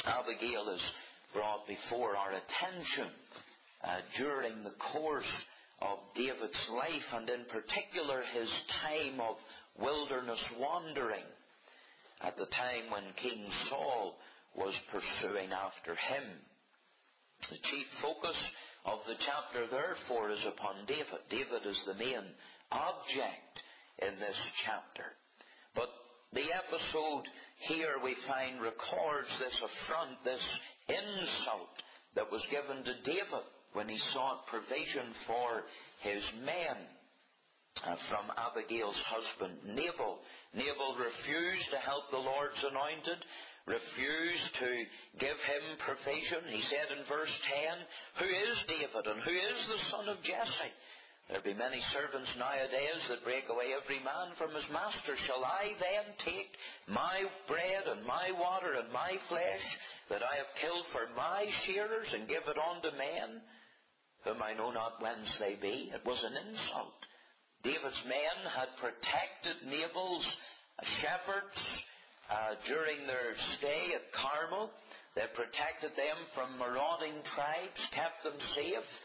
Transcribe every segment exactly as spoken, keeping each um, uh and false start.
Abigail is brought before our attention uh, during the course of David's life, and in particular his time of wilderness wandering, at the time when King Saul was pursuing after him. The chief focus of the chapter, therefore, is upon David. David is the main object in this chapter. But the episode here, we find, records this affront, this insult that was given to David when he sought provision for his men uh, from Abigail's husband Nabal. Nabal refused to help the Lord's anointed, refused to give him provision. He said in verse ten, "Who is David, and who is the son of Jesse? There be many servants nowadays that break away every man from his master. Shall I then take my bread and my water and my flesh that I have killed for my shearers and give it unto men, whom I know not whence they be?" It was an insult. David's men had protected Nabal's shepherds uh, during their stay at Carmel. They protected them from marauding tribes, kept them safe.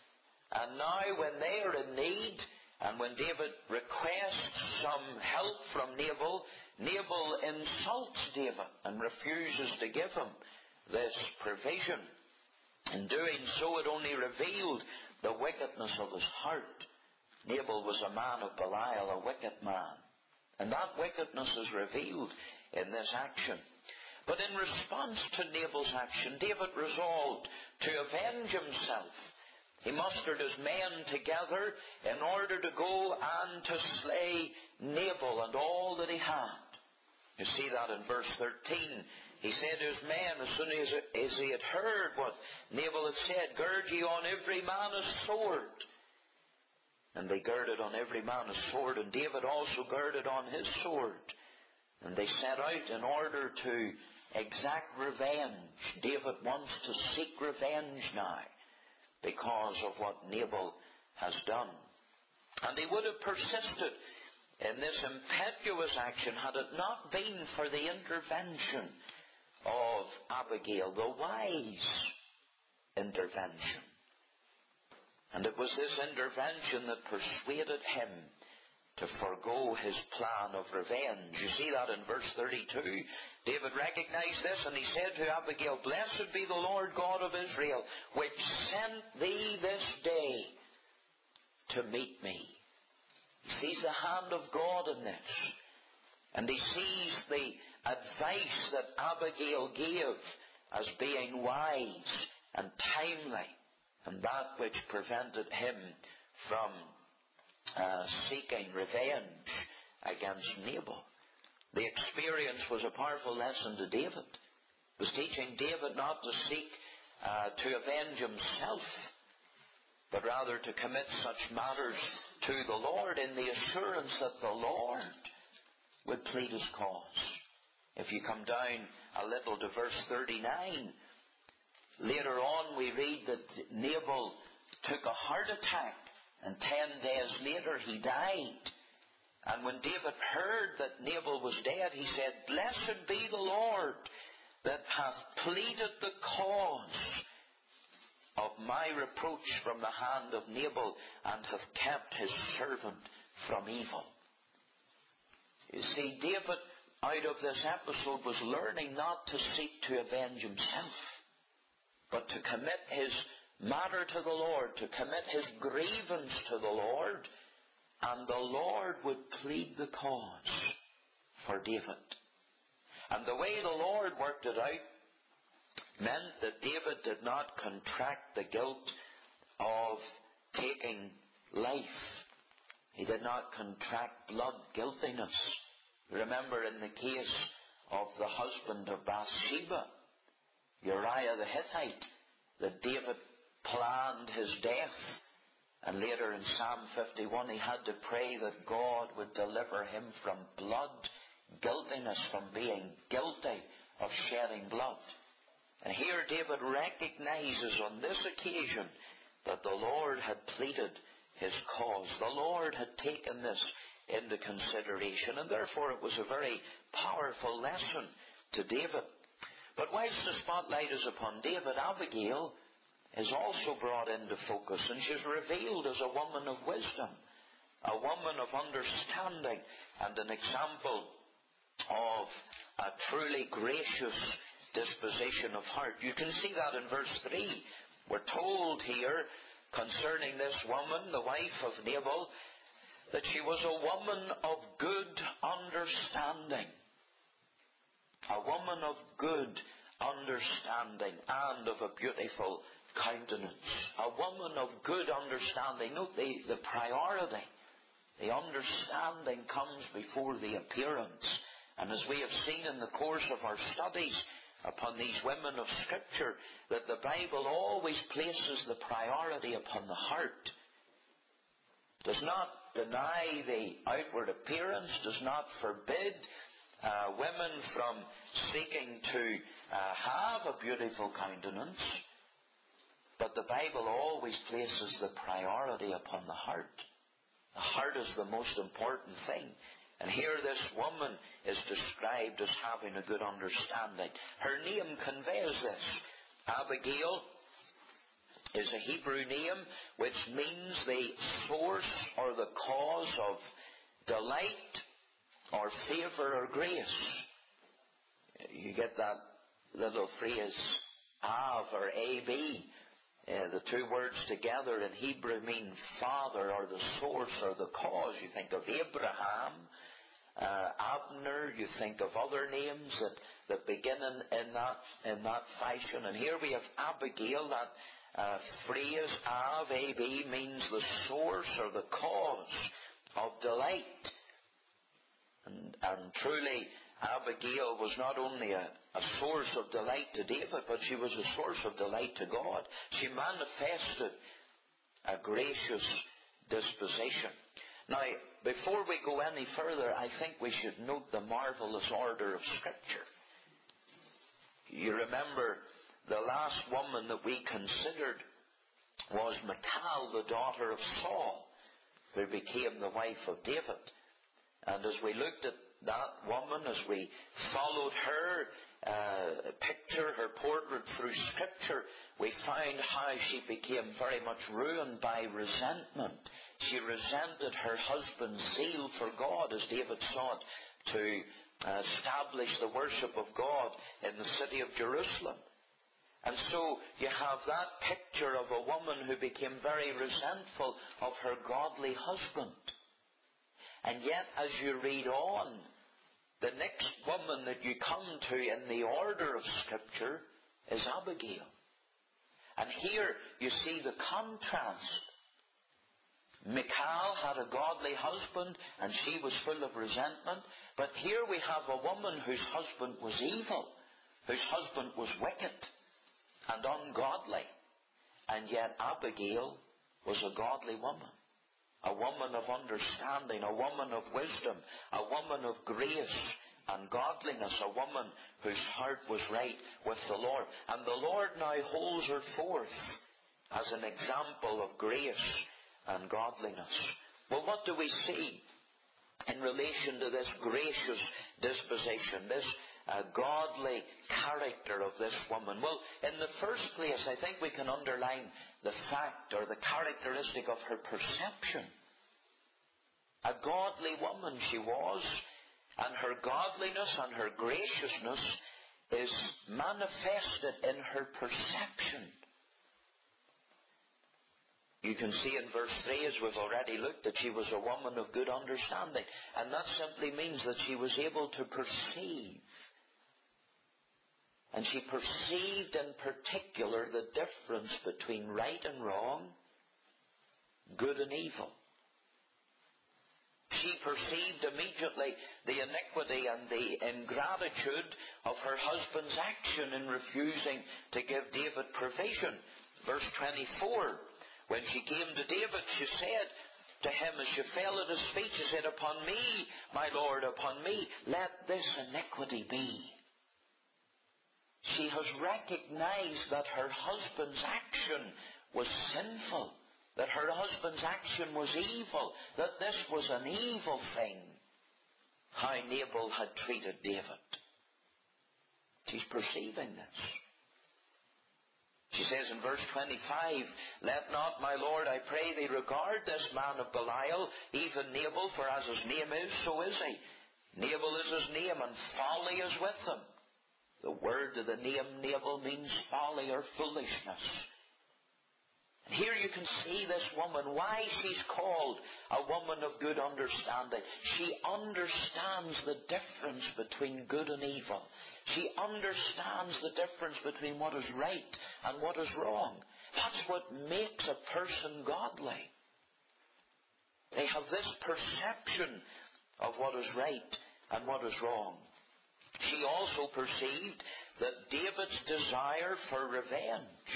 And now when they are in need, and when David requests some help from Nabal, Nabal insults David and refuses to give him this provision. In doing so, it only revealed the wickedness of his heart. Nabal was a man of Belial, a wicked man. And that wickedness is revealed in this action. But in response to Nabal's action, David resolved to avenge himself. He mustered his men together in order to go and to slay Nabal and all that he had. You see that in verse thirteen. He said to his men, as soon as, as he had heard what Nabal had said, "Gird ye on every man a sword." And they girded on every man a sword, and David also girded on his sword. And they set out in order to exact revenge. David wants to seek revenge now, because of what Nabal has done. And he would have persisted in this impetuous action had it not been for the intervention of Abigail, the wise intervention. And it was this intervention that persuaded him to forego his plan of revenge. You see that in verse thirty-two. David recognized this, and he said to Abigail, "Blessed be the Lord God of Israel, which sent thee this day to meet me." He sees the hand of God in this. And he sees the advice that Abigail gave as being wise and timely, and that which prevented him from Uh, seeking revenge against Nabal. The experience was a powerful lesson to David. It was teaching David not to seek uh, to avenge himself, but rather to commit such matters to the Lord in the assurance that the Lord would plead his cause. If you come down a little to verse thirty-nine, later on we read that Nabal took a heart attack, and ten days later he died. And when David heard that Nabal was dead, he said, "Blessed be the Lord that hath pleaded the cause of my reproach from the hand of Nabal, and hath kept his servant from evil." You see, David, out of this episode, was learning not to seek to avenge himself, but to commit his matter to the Lord, to commit his grievance to the Lord, and the Lord would plead the cause for David. And the way the Lord worked it out meant that David did not contract the guilt of taking life. He did not contract blood guiltiness. Remember in the case of the husband of Bathsheba, Uriah the Hittite, that David planned his death. And later in Psalm fifty-one, he had to pray that God would deliver him from blood guiltiness, from being guilty of shedding blood. And here David recognizes on this occasion that the Lord had pleaded his cause. The Lord had taken this into consideration, and therefore it was a very powerful lesson to David. But while whilst the spotlight is upon David, Abigail is also brought into focus, and she's revealed as a woman of wisdom, a woman of understanding, and an example of a truly gracious disposition of heart. You can see that in verse three. We're told here concerning this woman, the wife of Nabal, that she was a woman of good understanding. A woman of good understanding and of a beautiful countenance. A woman of good understanding. Note the, the priority. The understanding comes before the appearance. And as we have seen in the course of our studies upon these women of Scripture, that the Bible always places the priority upon the heart. Does not deny the outward appearance, does not forbid uh, women from seeking to uh, have a beautiful countenance, but the Bible always places the priority upon the heart. The heart is the most important thing. And here this woman is described as having a good understanding. Her name conveys this. Abigail is a Hebrew name which means the source or the cause of delight or favour or grace. You get that little phrase, Av or A B. Uh, the two words together in Hebrew mean father or the source or the cause. You think of Abraham, uh, Abner, you think of other names that, that begin in, in, that, in that fashion. And here we have Abigail. That uh, phrase, Av, A B, means the source or the cause of delight. And, and truly, Abigail was not only a, a source of delight to David, but she was a source of delight to God. She manifested a gracious disposition. Now, before we go any further, I think we should note the marvelous order of Scripture. You remember the last woman that we considered was Michal, the daughter of Saul, who became the wife of David. And as we looked at that woman, as we followed her uh, picture, her portrait through Scripture, we find how she became very much ruined by resentment. She resented her husband's zeal for God as David sought to uh, establish the worship of God in the city of Jerusalem. And so you have that picture of a woman who became very resentful of her godly husband. And yet, as you read on, the next woman that you come to in the order of Scripture is Abigail. And here you see the contrast. Michal had a godly husband and she was full of resentment. But here we have a woman whose husband was evil, whose husband was wicked and ungodly. And yet Abigail was a godly woman. A woman of understanding, a woman of wisdom, a woman of grace and godliness, a woman whose heart was right with the Lord. And the Lord now holds her forth as an example of grace and godliness. Well, what do we see in relation to this gracious disposition, this uh, godly character of this woman? Well, in the first place, I think we can underline the fact or the characteristic of her perception. A godly woman she was, and her godliness and her graciousness is manifested in her perception. You can see in verse three, as we've already looked, that she was a woman of good understanding. And that simply means that she was able to perceive. And she perceived in particular the difference between right and wrong, good and evil. She perceived immediately the iniquity and the ingratitude of her husband's action in refusing to give David provision. Verse twenty-four, when she came to David, she said to him as she fell at his feet, she said, "Upon me, my Lord, upon me, let this iniquity be." She has recognized that her husband's action was sinful, that her husband's action was evil, that this was an evil thing, how Nabal had treated David. She's perceiving this. She says in verse twenty-five, "Let not, my Lord, I pray thee, regard this man of Belial, even Nabal, for as his name is, so is he. Nabal is his name, and folly is with him." The word of the name Nabal means folly or foolishness. And here you can see this woman, why she's called a woman of good understanding. She understands the difference between good and evil. She understands the difference between what is right and what is wrong. That's what makes a person godly. They have this perception of what is right and what is wrong. She also perceived that David's desire for revenge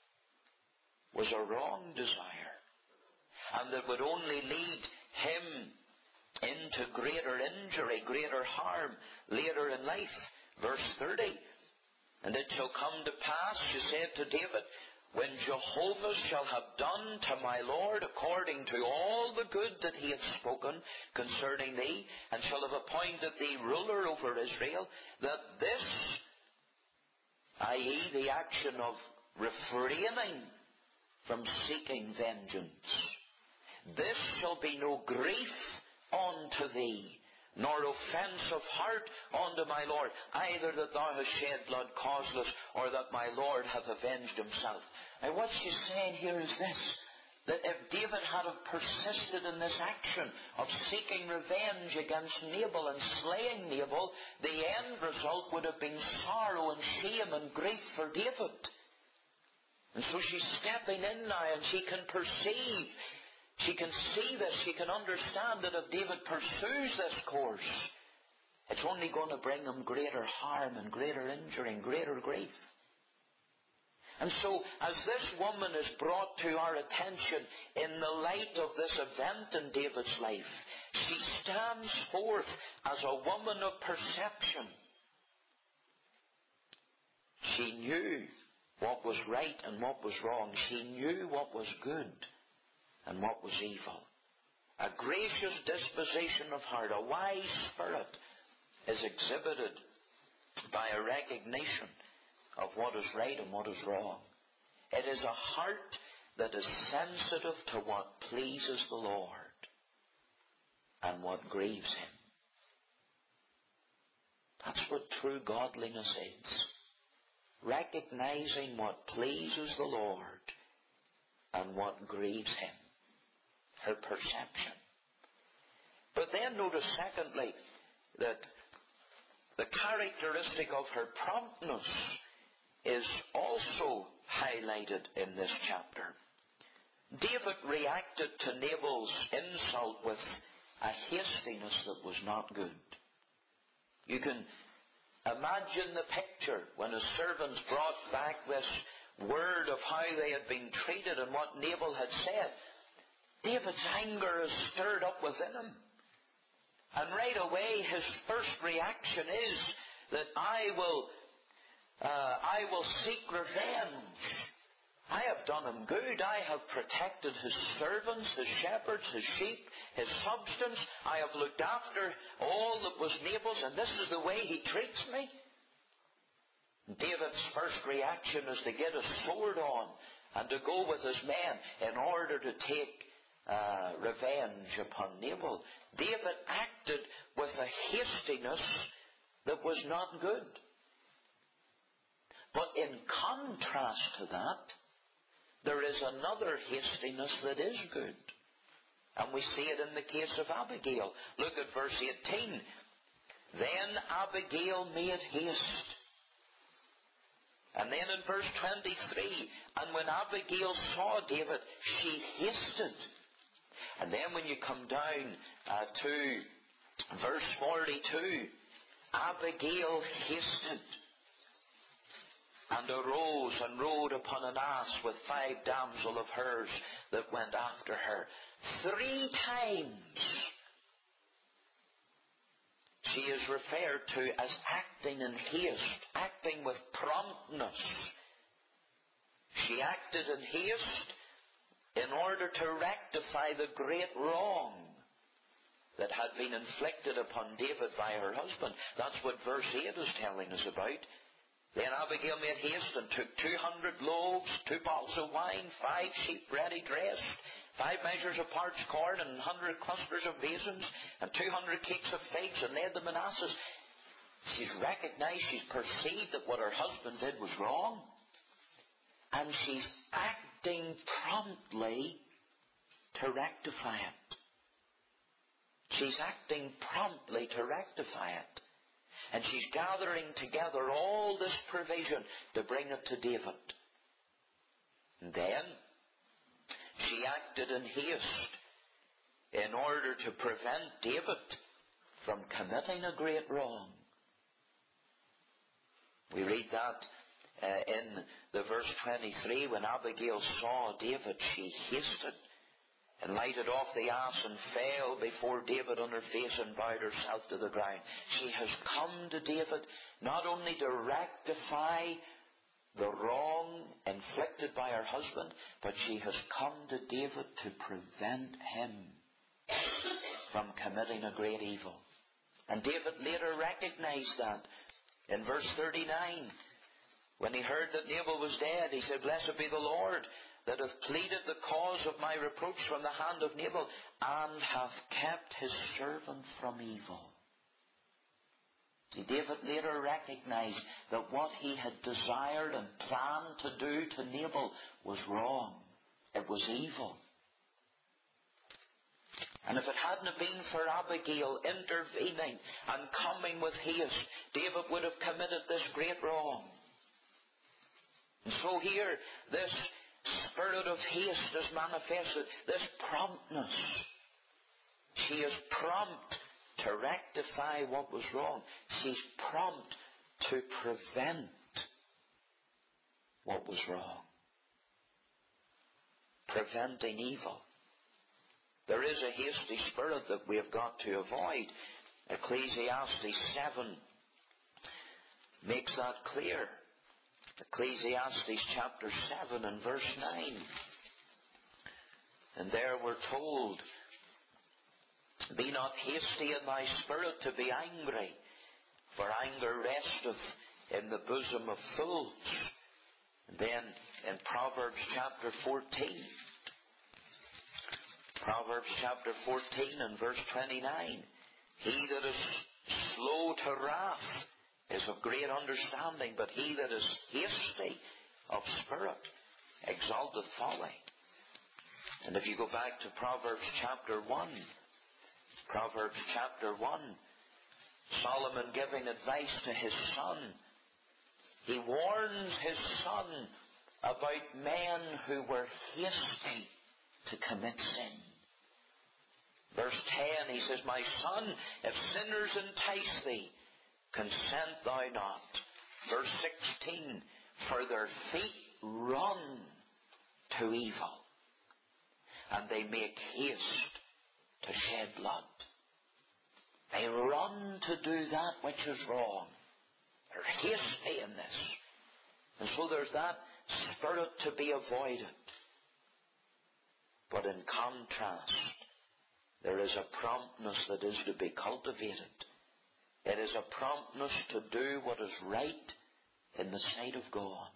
was a wrong desire, and that would only lead him into greater injury, greater harm later in life. Verse thirty, "And it shall come to pass," she said to David, "when Jehovah shall have done to my Lord according to all the good that he hath spoken concerning thee, and shall have appointed thee ruler over Israel, that this," that is the action of refraining from seeking vengeance, "this shall be no grief unto thee, nor offence of heart unto my Lord, either that thou hast shed blood causeless, or that my Lord hath avenged himself." And what she's saying here is this, that if David had have persisted in this action of seeking revenge against Nabal and slaying Nabal, the end result would have been sorrow and shame and grief for David. And so she's stepping in now, and she can perceive, she can see this, she can understand that if David pursues this course, it's only going to bring him greater harm and greater injury and greater grief. And so, as this woman is brought to our attention in the light of this event in David's life, she stands forth as a woman of perception. She knew what was right and what was wrong. She knew what was good and what was evil. A gracious disposition of heart, a wise spirit, is exhibited by a recognition of what is right and what is wrong. It is a heart that is sensitive to what pleases the Lord and what grieves Him. That's what true godliness is. Recognizing what pleases the Lord and what grieves Him. Her perception. But then notice secondly that the characteristic of her promptness is also highlighted in this chapter. David reacted to Nabal's insult with a hastiness that was not good. You can imagine the picture when his servants brought back this word of how they had been treated and what Nabal had said. David's anger is stirred up within him. And right away his first reaction is that I will uh, I will seek revenge. I have done him good. I have protected his servants, his shepherds, his sheep, his substance. I have looked after all that was Nabal's, and this is the way he treats me. David's first reaction is to get his sword on and to go with his men in order to take uh, revenge upon Nabal. David acted with a hastiness that was not good. But in contrast to that, there is another hastiness that is good. And we see it in the case of Abigail. Look at verse eighteen. Then Abigail made haste. And then in verse twenty-three, and when Abigail saw David, she hasted. And then when you come down uh, to verse forty-two, Abigail hasted and arose and rode upon an ass with five damsel of hers that went after her. Three times she is referred to as acting in haste, acting with promptness. She acted in haste in order to rectify the great wrong that had been inflicted upon David by her husband. That's what verse eight is telling us about. Then Abigail made haste and took two hundred loaves, two bottles of wine, five sheep ready dressed, five measures of parched corn, and a hundred clusters of raisins, and two hundred cakes of figs, and led them in asses. She's recognized, she's perceived that what her husband did was wrong. And she's acting promptly to rectify it. She's acting promptly to rectify it. And she's gathering together all this provision to bring it to David. And then she acted in haste in order to prevent David from committing a great wrong. We read that uh, in the verse twenty-three. When Abigail saw David, she hasted and lighted off the ass and fell before David on her face and bowed herself to the ground. She has come to David not only to rectify the wrong inflicted by her husband, but she has come to David to prevent him from committing a great evil. And David later recognized that in verse thirty-nine. When he heard that Nabal was dead, he said, "Blessed be the Lord, that hath pleaded the cause of my reproach from the hand of Nabal, and hath kept his servant from evil." See, David later recognized that what he had desired and planned to do to Nabal was wrong. It was evil. And if it hadn't been for Abigail intervening and coming with haste, David would have committed this great wrong. And so here, this spirit of haste is manifested, this promptness. She is prompt to rectify what was wrong. She's prompt to prevent what was wrong. Preventing evil. There is a hasty spirit that we have got to avoid. Ecclesiastes seven makes that clear. Ecclesiastes chapter seven and verse nine. And there we're told, "Be not hasty in thy spirit to be angry, for anger resteth in the bosom of fools." And then in Proverbs chapter fourteen, Proverbs chapter fourteen and verse twenty-nine, "He that is slow to wrath is of great understanding, but he that is hasty of spirit exalteth folly." And if you go back to Proverbs chapter one, Proverbs chapter one, Solomon giving advice to his son, he warns his son about men who were hasty to commit sin. Verse ten, he says, "My son, if sinners entice thee, consent thou not." Verse sixteen, "For their feet run to evil, and they make haste to shed blood." They run to do that which is wrong. They're hasty in this. And so there's that spirit to be avoided. But in contrast, there is a promptness that is to be cultivated. It is a promptness to do what is right in the sight of God.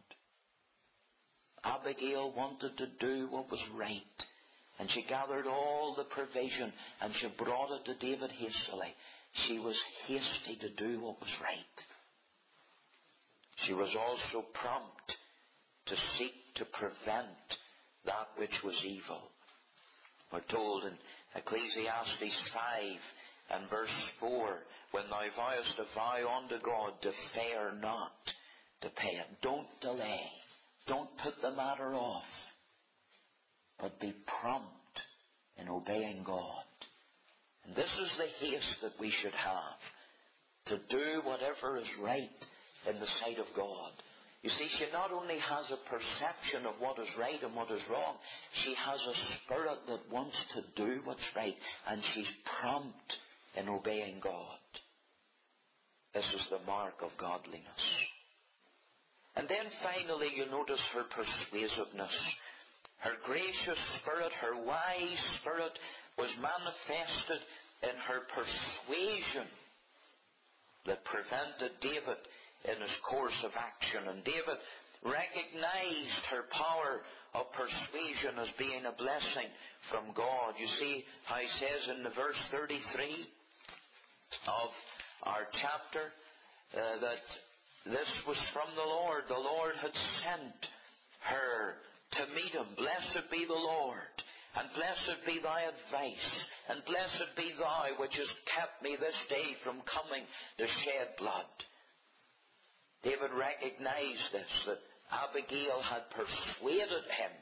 Abigail wanted to do what was right. And she gathered all the provision and she brought it to David hastily. She was hasty to do what was right. She was also prompt to seek to prevent that which was evil. We're told in Ecclesiastes five and verse four, "When thou vowest a vow unto God, defer not to pay it." Don't delay. Don't put the matter off. But be prompt in obeying God. And this is the haste that we should have, to do whatever is right in the sight of God. You see, she not only has a perception of what is right and what is wrong, she has a spirit that wants to do what's right, and she's prompt in obeying God. This is the mark of godliness. And then finally you notice her persuasiveness. Her gracious spirit, her wise spirit was manifested in her persuasion that prevented David in his course of action. And David recognized her power of persuasion as being a blessing from God. You see how he says in the verse thirty-three of our chapter uh, that this was from the Lord. The Lord had sent her to meet him. Blessed be the Lord, and blessed be thy advice, and blessed be thou which hast kept me this day from coming to shed blood. David recognized this, that Abigail had persuaded him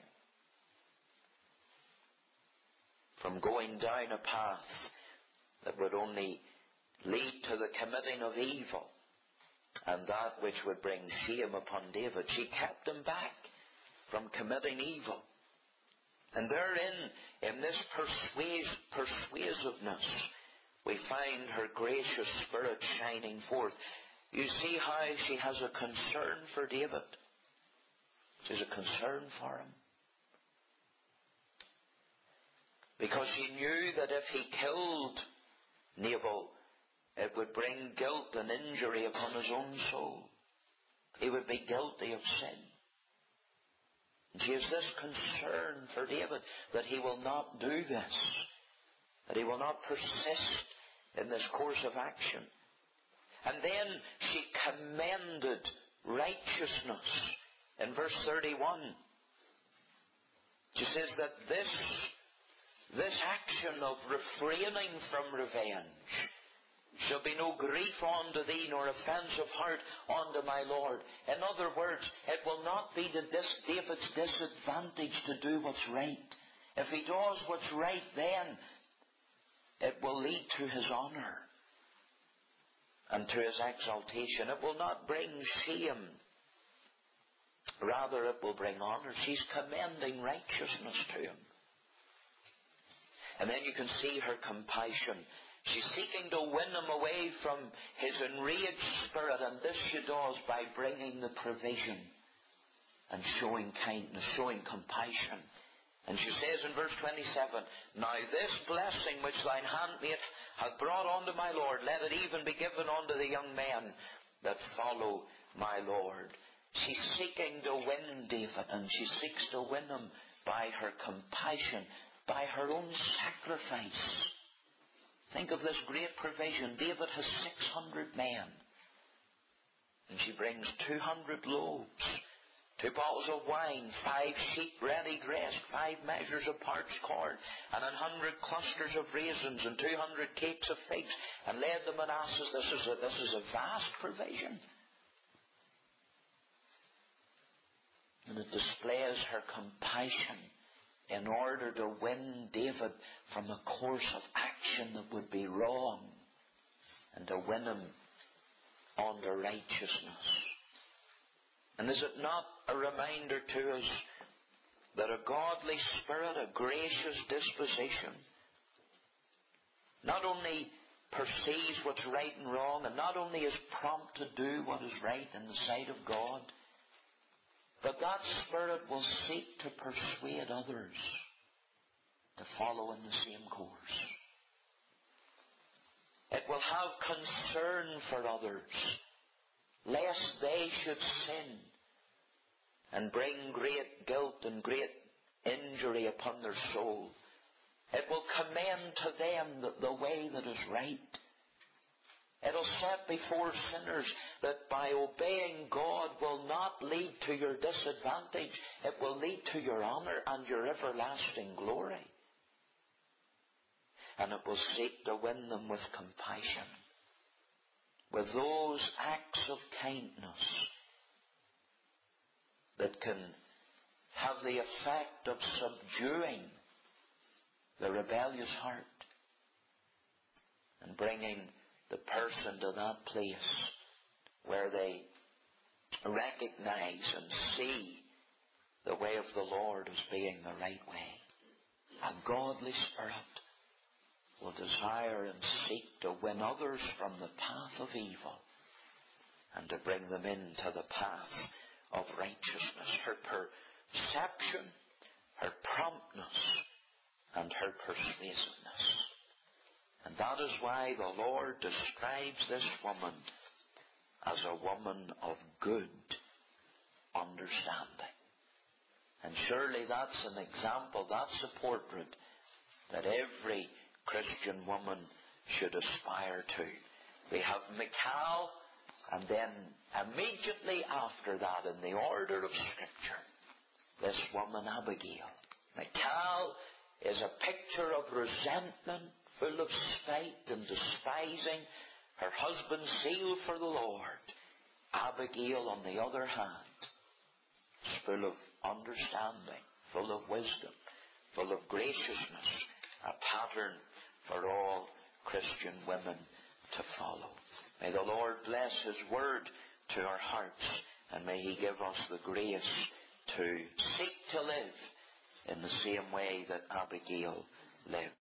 from going down a path that would only lead to the committing of evil, and that which would bring shame upon David. She kept him back from committing evil. And therein, in this persuas- persuasiveness, we find her gracious spirit shining forth. You see how she has a concern for David. She has a concern for him. Because she knew that if he killed Nabal, it would bring guilt and injury upon his own soul. He would be guilty of sin. And she has this concern for David, that he will not do this, that he will not persist in this course of action. And then she commended righteousness. In verse thirty-one, she says that this, this action of refraining from revenge shall be no grief unto thee, nor offence of heart unto my Lord. In other words, it will not be to dis- David's disadvantage to do what's right. If he does what's right, then it will lead to his honour and to his exaltation. It will not bring shame. Rather, it will bring honour. She's commending righteousness to him. And then you can see her compassion. She's seeking to win him away from his enraged spirit, and this she does by bringing the provision and showing kindness, showing compassion. And she says in verse twenty-seven, Now this blessing which thine handmaid hath brought unto my Lord, let it even be given unto the young men that follow my Lord. She's seeking to win David, and she seeks to win him by her compassion, by her own sacrifice. Think of this great provision. David has six hundred men, and she brings two hundred loaves, two bottles of wine, five sheep ready dressed, five measures of parched corn, and an hundred clusters of raisins, and two hundred cakes of figs, and laid them in asses. This is a, this is a vast provision. And it displays her compassion in order to win David from a course of action that would be wrong, and to win him under righteousness. And is it not a reminder to us that a godly spirit, a gracious disposition, not only perceives what's right and wrong, and not only is prompt to do what is right in the sight of God, but that spirit will seek to persuade others to follow in the same course. It will have concern for others, lest they should sin and bring great guilt and great injury upon their soul. It will commend to them the, the way that is right. It'll set before sinners that by obeying God will not lead to your disadvantage. It will lead to your honour and your everlasting glory. And it will seek to win them with compassion, with those acts of kindness that can have the effect of subduing the rebellious heart and bringing the person to that place where they recognize and see the way of the Lord as being the right way. A godly spirit will desire and seek to win others from the path of evil and to bring them into the path of righteousness. Her perception, her promptness, and her persuasiveness. And that is why the Lord describes this woman as a woman of good understanding. And surely that's an example, that's a portrait that every Christian woman should aspire to. We have Michal, and then immediately after that, in the order of Scripture, this woman Abigail. Michal is a picture of resentment, full of spite and despising her husband's zeal for the Lord. Abigail, on the other hand, is full of understanding, full of wisdom, full of graciousness, a pattern for all Christian women to follow. May the Lord bless His word to our hearts, and may He give us the grace to seek to live in the same way that Abigail lived.